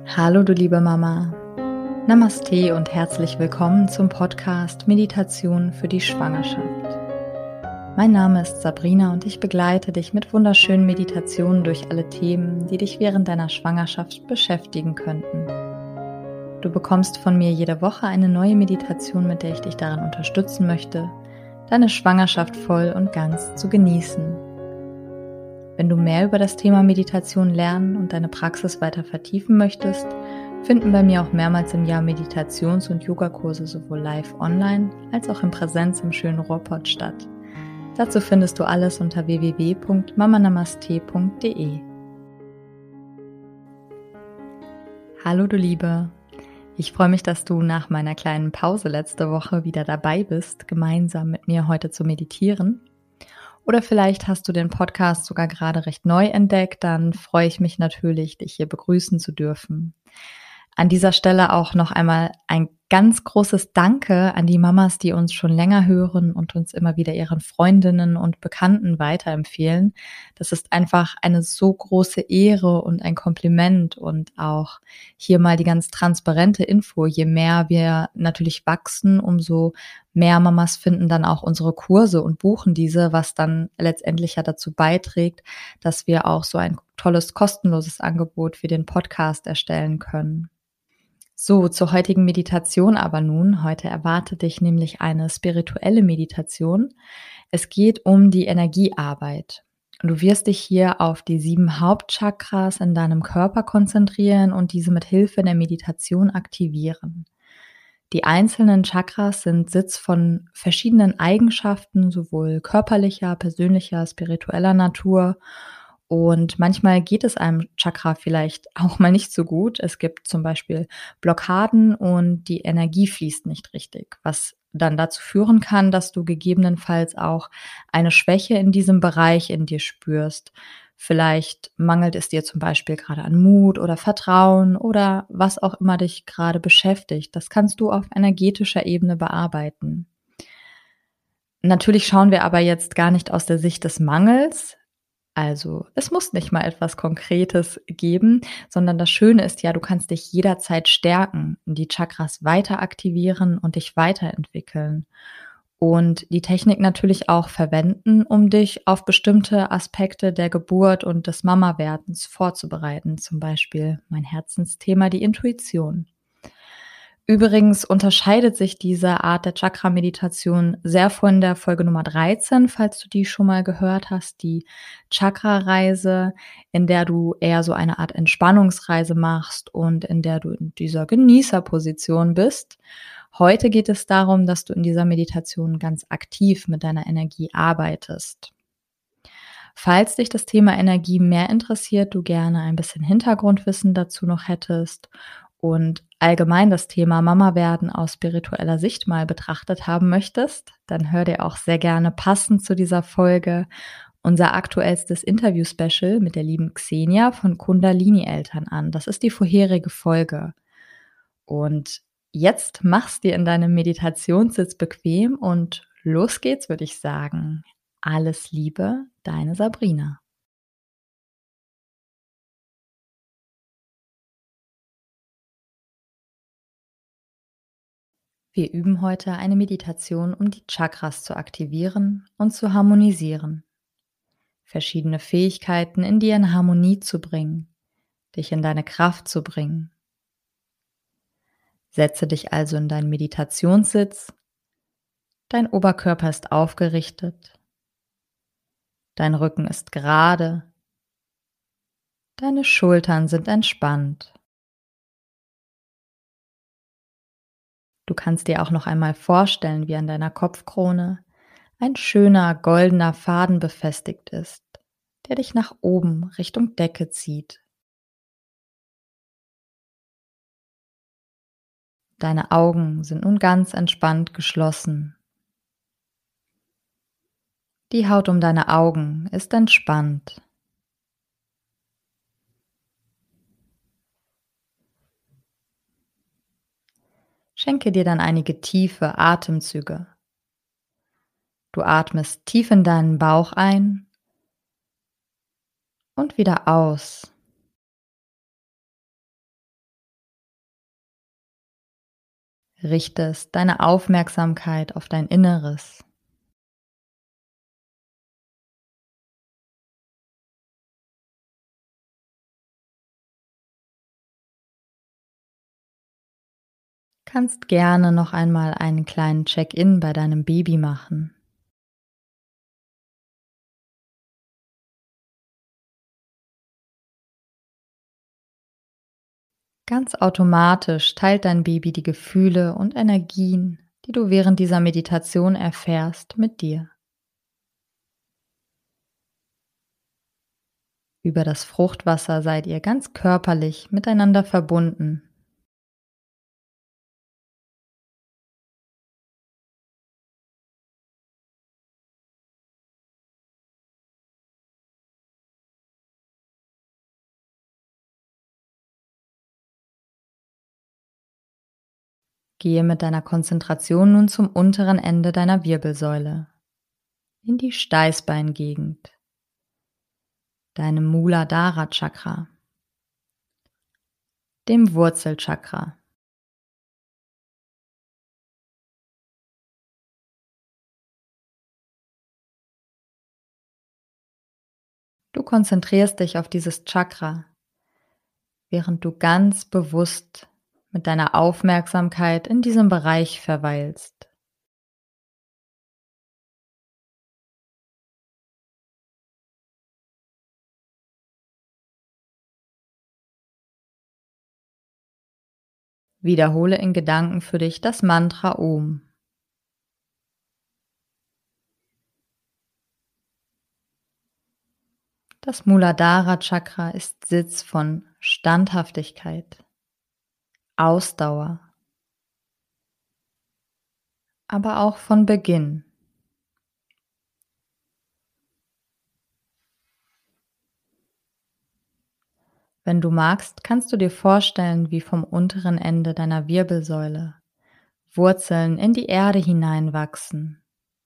Hallo du liebe Mama, Namaste und herzlich willkommen zum Podcast Meditation für die Schwangerschaft. Mein Name ist Sabrina und ich begleite dich mit wunderschönen Meditationen durch alle Themen, die dich während deiner Schwangerschaft beschäftigen könnten. Du bekommst von mir jede Woche eine neue Meditation, mit der ich dich darin unterstützen möchte, deine Schwangerschaft voll und ganz zu genießen. Wenn du mehr über das Thema Meditation lernen und deine Praxis weiter vertiefen möchtest, finden bei mir auch mehrmals im Jahr Meditations- und Yogakurse sowohl live online als auch in Präsenz im schönen Ruhrpott statt. Dazu findest du alles unter www.mamanamaste.de. Hallo du Liebe, ich freue mich, dass du nach meiner kleinen Pause letzte Woche wieder dabei bist, gemeinsam mit mir heute zu meditieren. Oder vielleicht hast du den Podcast sogar gerade recht neu entdeckt, dann freue ich mich natürlich, dich hier begrüßen zu dürfen. An dieser Stelle auch noch einmal ein ganz großes Danke an die Mamas, die uns schon länger hören und uns immer wieder ihren Freundinnen und Bekannten weiterempfehlen. Das ist einfach eine so große Ehre und ein Kompliment und auch hier mal die ganz transparente Info. Je mehr wir natürlich wachsen, umso mehr Mamas finden dann auch unsere Kurse und buchen diese, was dann letztendlich ja dazu beiträgt, dass wir auch so ein tolles, kostenloses Angebot für den Podcast erstellen können. So, zur heutigen Meditation aber nun. Heute erwartet dich nämlich eine spirituelle Meditation. Es geht um die Energiearbeit. Du wirst dich hier auf die 7 Hauptchakras in deinem Körper konzentrieren und diese mit Hilfe der Meditation aktivieren. Die einzelnen Chakras sind Sitz von verschiedenen Eigenschaften, sowohl körperlicher, persönlicher, spiritueller Natur. Und manchmal geht es einem Chakra vielleicht auch mal nicht so gut. Es gibt zum Beispiel Blockaden und die Energie fließt nicht richtig, was dann dazu führen kann, dass du gegebenenfalls auch eine Schwäche in diesem Bereich in dir spürst. Vielleicht mangelt es dir zum Beispiel gerade an Mut oder Vertrauen oder was auch immer dich gerade beschäftigt. Das kannst du auf energetischer Ebene bearbeiten. Natürlich schauen wir aber jetzt gar nicht aus der Sicht des Mangels. Also, es muss nicht mal etwas Konkretes geben, sondern das Schöne ist ja, du kannst dich jederzeit stärken, die Chakras weiter aktivieren und dich weiterentwickeln. Und die Technik natürlich auch verwenden, um dich auf bestimmte Aspekte der Geburt und des Mama-Werdens vorzubereiten. Zum Beispiel mein Herzensthema, die Intuition. Übrigens unterscheidet sich diese Art der Chakra-Meditation sehr von der Folge Nummer 13, falls du die schon mal gehört hast, die Chakra-Reise, in der du eher so eine Art Entspannungsreise machst und in der du in dieser Genießerposition bist. Heute geht es darum, dass du in dieser Meditation ganz aktiv mit deiner Energie arbeitest. Falls dich das Thema Energie mehr interessiert, du gerne ein bisschen Hintergrundwissen dazu noch hättest und allgemein das Thema Mama werden aus spiritueller Sicht mal betrachtet haben möchtest, dann hör dir auch sehr gerne passend zu dieser Folge unser aktuellstes Interview-Special mit der lieben Xenia von Kundalini-Eltern an. Das ist die vorherige Folge. Und jetzt mach's dir in deinem Meditationssitz bequem und los geht's, würde ich sagen. Alles Liebe, deine Sabrina. Wir üben heute eine Meditation, um die Chakras zu aktivieren und zu harmonisieren. Verschiedene Fähigkeiten in dir in Harmonie zu bringen, dich in deine Kraft zu bringen. Setze dich also in deinen Meditationssitz. Dein Oberkörper ist aufgerichtet. Dein Rücken ist gerade. Deine Schultern sind entspannt. Du kannst dir auch noch einmal vorstellen, wie an deiner Kopfkrone ein schöner goldener Faden befestigt ist, der dich nach oben Richtung Decke zieht. Deine Augen sind nun ganz entspannt geschlossen. Die Haut um deine Augen ist entspannt. Schenke dir dann einige tiefe Atemzüge. Du atmest tief in deinen Bauch ein und wieder aus. Richtest deine Aufmerksamkeit auf dein Inneres. Kannst gerne noch einmal einen kleinen Check-in bei deinem Baby machen. Ganz automatisch teilt dein Baby die Gefühle und Energien, die du während dieser Meditation erfährst, mit dir. Über das Fruchtwasser seid ihr ganz körperlich miteinander verbunden. Gehe mit deiner Konzentration nun zum unteren Ende deiner Wirbelsäule, in die Steißbeingegend, deinem Muladhara Chakra, dem Wurzelchakra. Du konzentrierst dich auf dieses Chakra, während du ganz bewusst mit deiner Aufmerksamkeit in diesem Bereich verweilst. Wiederhole in Gedanken für dich das Mantra Om. Das Muladhara Chakra ist Sitz von Standhaftigkeit, Ausdauer, aber auch von Beginn. Wenn du magst, kannst du dir vorstellen, wie vom unteren Ende deiner Wirbelsäule Wurzeln in die Erde hineinwachsen,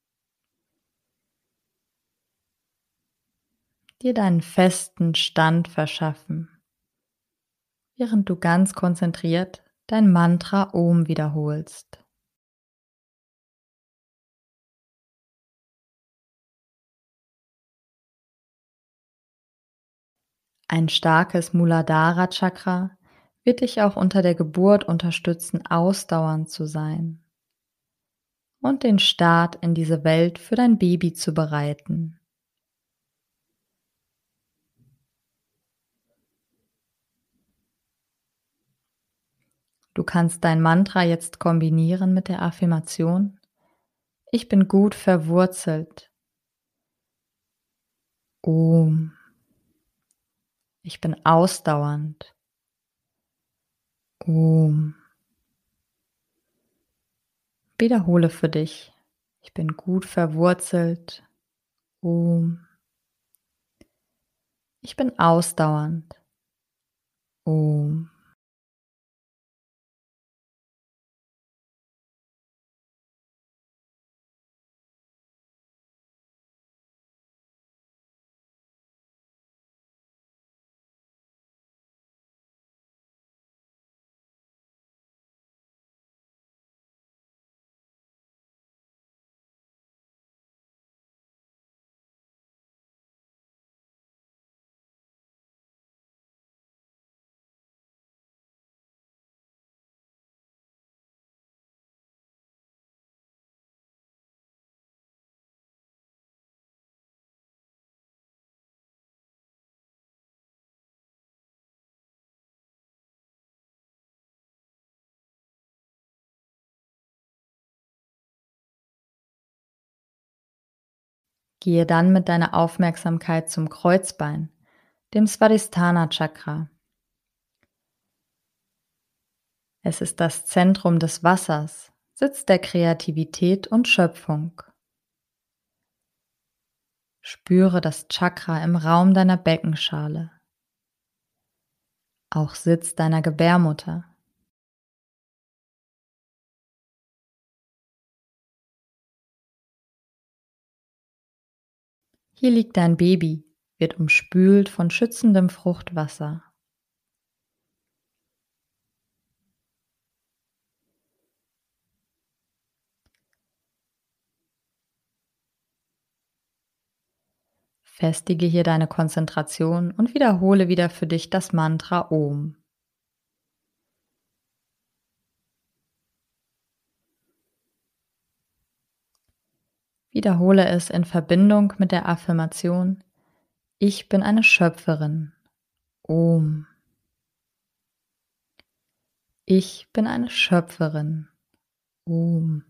dir deinen festen Stand verschaffen, während du ganz konzentriert dein Mantra Om wiederholst. Ein starkes Muladhara Chakra wird dich auch unter der Geburt unterstützen, ausdauernd zu sein und den Start in diese Welt für dein Baby zu bereiten. Du kannst dein Mantra jetzt kombinieren mit der Affirmation: Ich bin gut verwurzelt. Om. Ich bin ausdauernd. Om. Wiederhole für dich: Ich bin gut verwurzelt. Om. Ich bin ausdauernd. Om. Gehe dann mit deiner Aufmerksamkeit zum Kreuzbein, dem Svadhisthana Chakra. Es ist das Zentrum des Wassers, Sitz der Kreativität und Schöpfung. Spüre das Chakra im Raum deiner Beckenschale, auch Sitz deiner Gebärmutter. Hier liegt dein Baby, wird umspült von schützendem Fruchtwasser. Festige hier deine Konzentration und wiederhole wieder für dich das Mantra Om. Wiederhole es in Verbindung mit der Affirmation: Ich bin eine Schöpferin. Om. Ich bin eine Schöpferin. Om.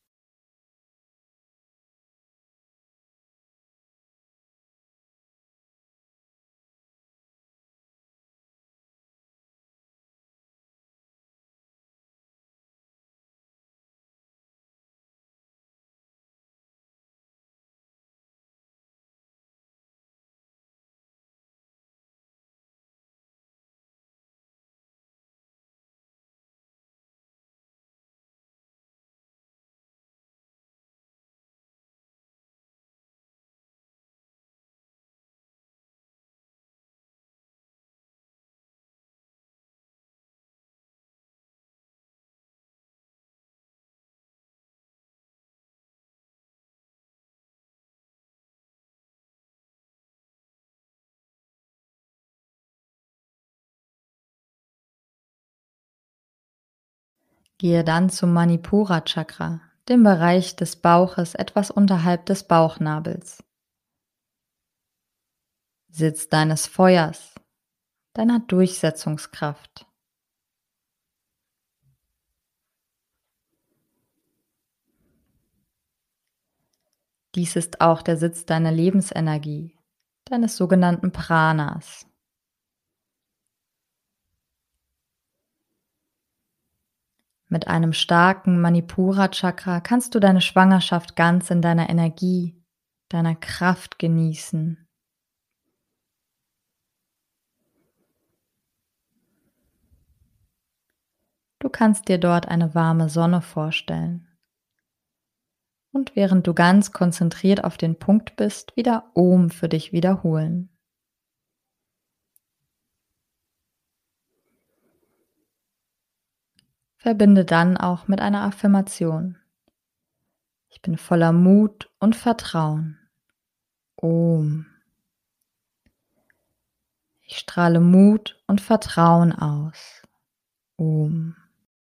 Gehe dann zum Manipura Chakra, dem Bereich des Bauches etwas unterhalb des Bauchnabels. Sitz deines Feuers, deiner Durchsetzungskraft. Dies ist auch der Sitz deiner Lebensenergie, deines sogenannten Pranas. Mit einem starken Manipura Chakra kannst du deine Schwangerschaft ganz in deiner Energie, deiner Kraft genießen. Du kannst dir dort eine warme Sonne vorstellen. Und während du ganz konzentriert auf den Punkt bist, wieder Om für dich wiederholen. Verbinde dann auch mit einer Affirmation. Ich bin voller Mut und Vertrauen. Om. Ich strahle Mut und Vertrauen aus. Om.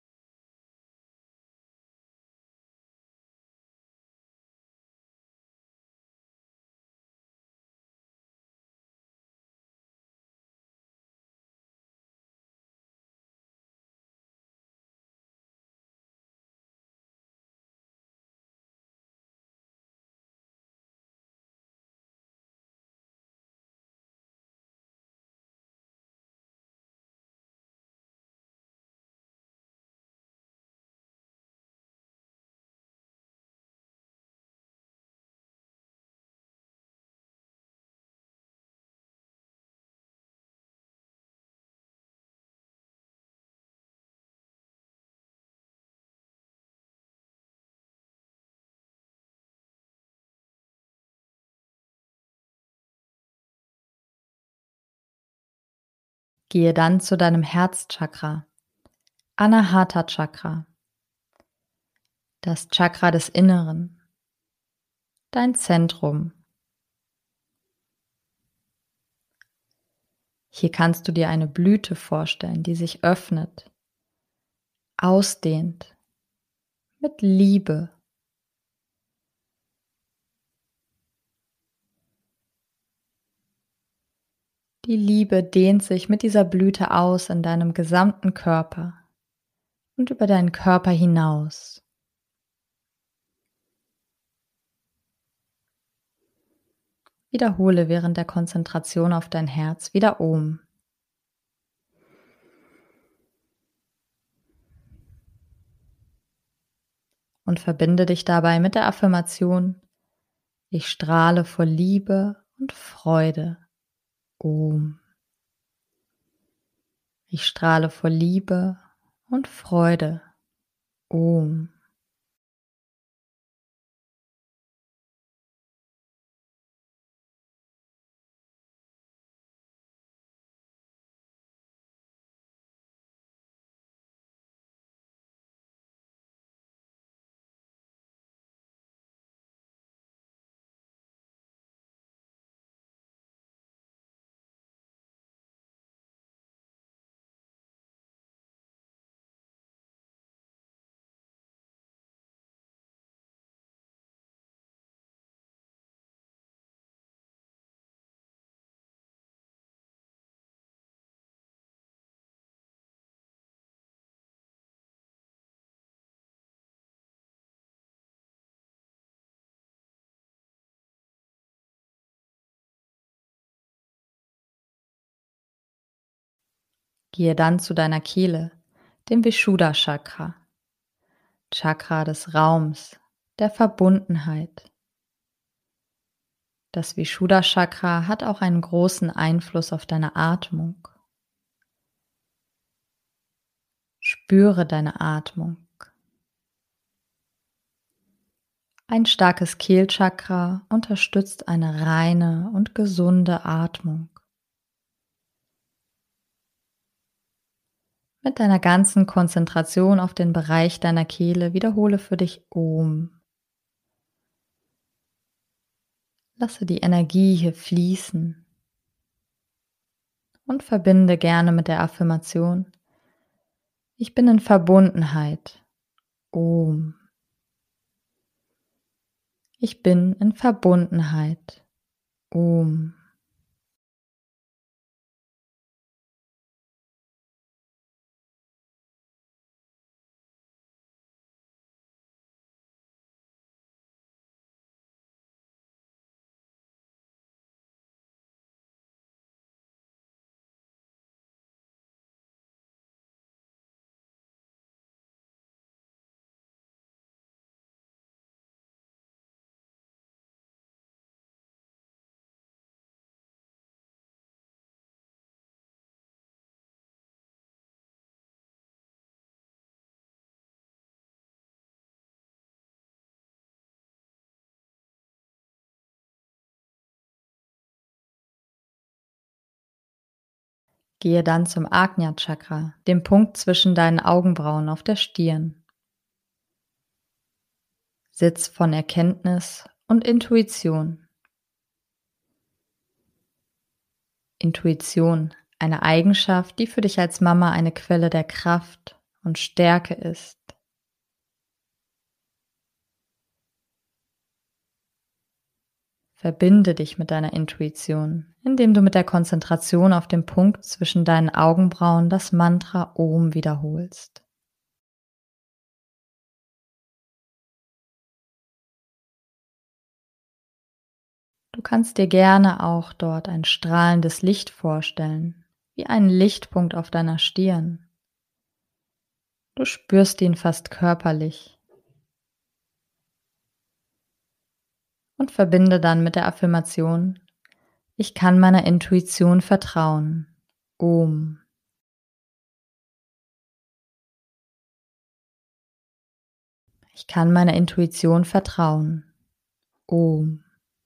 Gehe dann zu deinem Herzchakra, Anahata Chakra, das Chakra des Inneren, dein Zentrum. Hier kannst du dir eine Blüte vorstellen, die sich öffnet, ausdehnt, mit Liebe. Die Liebe dehnt sich mit dieser Blüte aus in deinem gesamten Körper und über deinen Körper hinaus. Wiederhole während der Konzentration auf dein Herz wieder Om. Und verbinde dich dabei mit der Affirmation: Ich strahle vor Liebe und Freude. Om. Ich strahle vor Liebe und Freude. Om. Gehe dann zu deiner Kehle, dem Vishuddha Chakra, Chakra des Raums, der Verbundenheit. Das Vishuddha Chakra hat auch einen großen Einfluss auf deine Atmung. Spüre deine Atmung. Ein starkes Kehlchakra unterstützt eine reine und gesunde Atmung. Mit deiner ganzen Konzentration auf den Bereich deiner Kehle wiederhole für dich Om. Lasse die Energie hier fließen und verbinde gerne mit der Affirmation: Ich bin in Verbundenheit. Om. Ich bin in Verbundenheit. Om. Gehe dann zum Ajna Chakra, dem Punkt zwischen deinen Augenbrauen auf der Stirn. Sitz von Erkenntnis und Intuition. Intuition, eine Eigenschaft, die für dich als Mama eine Quelle der Kraft und Stärke ist. Verbinde dich mit deiner Intuition, indem du mit der Konzentration auf dem Punkt zwischen deinen Augenbrauen das Mantra Om wiederholst. Du kannst dir gerne auch dort ein strahlendes Licht vorstellen, wie einen Lichtpunkt auf deiner Stirn. Du spürst ihn fast körperlich und verbinde dann mit der Affirmation: Ich kann meiner Intuition vertrauen. Om. Ich kann meiner Intuition vertrauen. Om.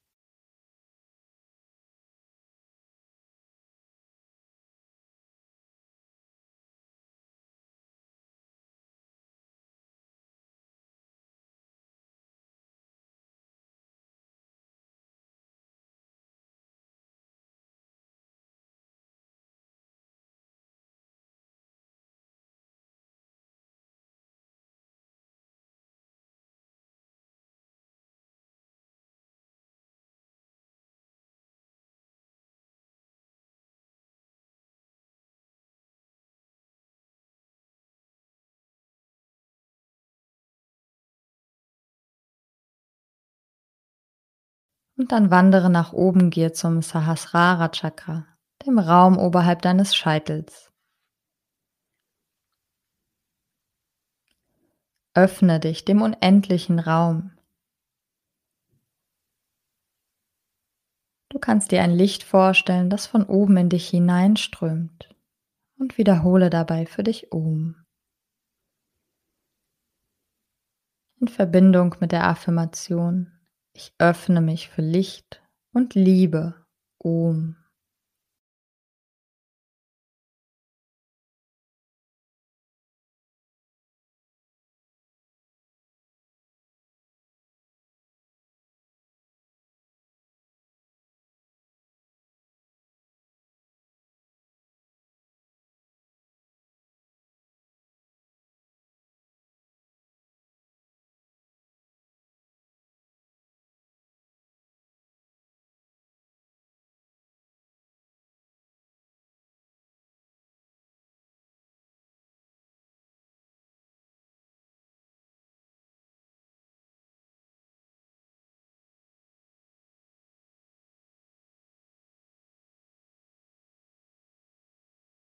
Und dann wandere nach oben, gehe zum Sahasrara Chakra, dem Raum oberhalb deines Scheitels. Öffne dich dem unendlichen Raum. Du kannst dir ein Licht vorstellen, das von oben in dich hineinströmt, und wiederhole dabei für dich Om. In Verbindung mit der Affirmation: Ich öffne mich für Licht und Liebe. Om.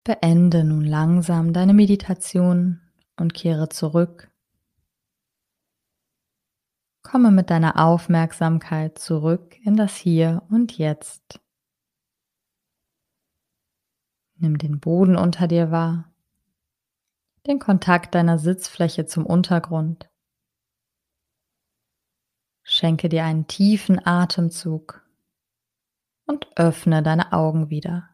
Beende nun langsam deine Meditation und kehre zurück. Komme mit deiner Aufmerksamkeit zurück in das Hier und Jetzt. Nimm den Boden unter dir wahr, den Kontakt deiner Sitzfläche zum Untergrund. Schenke dir einen tiefen Atemzug und öffne deine Augen wieder.